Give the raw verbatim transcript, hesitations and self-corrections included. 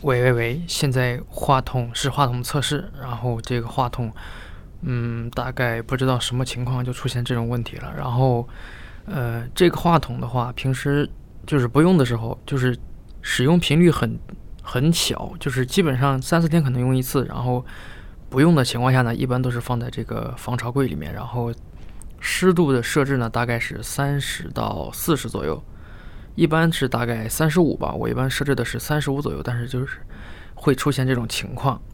喂喂喂，现在话筒是话筒测试，然后这个话筒，嗯，大概不知道什么情况就出现这种问题了。然后，呃，这个话筒的话，平时就是不用的时候，就是使用频率很很小，就是基本上三四天可能用一次。然后不用的情况下呢，一般都是放在这个防潮柜里面。然后湿度的设置呢，大概是三十到四十左右。一般是大概三十五吧，我一般设置的是三十五左右，但是就是会出现这种情况。